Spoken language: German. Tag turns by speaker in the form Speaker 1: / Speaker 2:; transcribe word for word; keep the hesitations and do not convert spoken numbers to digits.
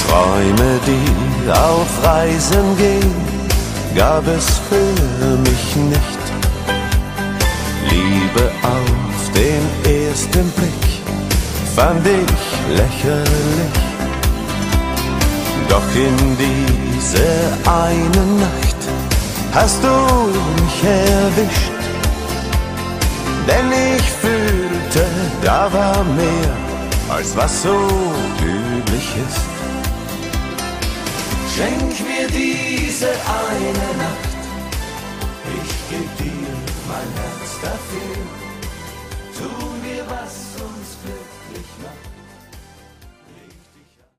Speaker 1: Träume, die auf Reisen gehen, gab es für mich nicht. Liebe auf den ersten Blick fand ich lächerlich. Doch in dieser einen Nacht hast du mich erwischt. Denn ich fühlte, da war mehr, als was so üblich ist. Schenk mir diese eine Nacht, ich geb dir mein Herz dafür. Tu mir, was uns glücklich macht.